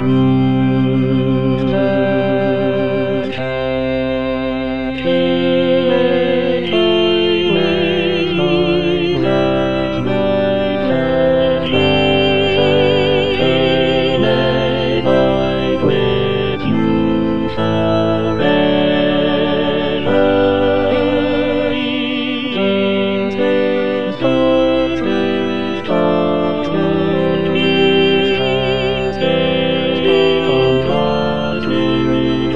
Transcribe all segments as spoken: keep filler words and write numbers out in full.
truth that can make mine that may abide with you forever. Spirit God, Spirit God, Spirit God, Spirit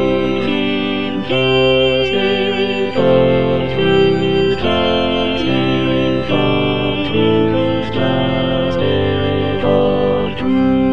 God, Spirit God, truth God, Spirit God, truth God, Spirit God, truth.